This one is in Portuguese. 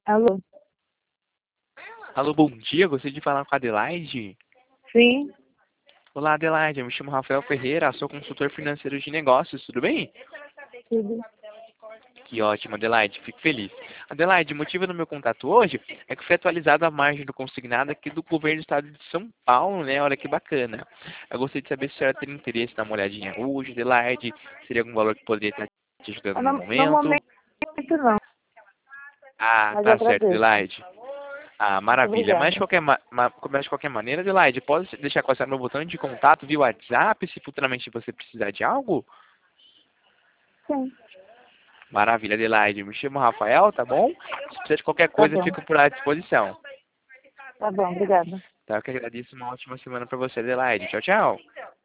Alô? Alô, bom dia, gostaria de falar com a Adelaide. Sim, Olá, Adelaide, eu me chamo Rafael Ferreira, sou consultor financeiro de negócios, tudo bem? tudo. Que ótimo, Adelaide, fico feliz. Adelaide, o motivo do meu contato hoje é que foi atualizada a margem do consignado aqui do governo do estado de São Paulo, né? Olha que bacana. Eu gostaria de saber se a senhora teria interesse em dar uma olhadinha hoje, Adelaide, seria algum valor que poderia estar te ajudando no No momento. momento não, Ah, mas eu tá certo, agradeço. Adelaide. Ah, Muito maravilha. Mas de obrigada. qualquer maneira, Adelaide, pode deixar com essa meu botão de contato via WhatsApp se futuramente você precisar de algo? Sim, Maravilha, Adelaide. Me chamo Rafael, tá bom? Se precisar de qualquer tá coisa, eu bom. fico por à disposição. Tá bom, obrigada. Tá? Eu que agradeço. Uma ótima semana pra você, Adelaide. Tchau, tchau.